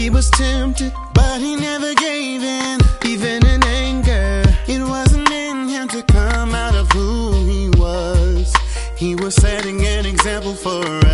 He was tempted, but he never gave in. Even in anger, it wasn't in him to come out of who he was. He was setting an example for us.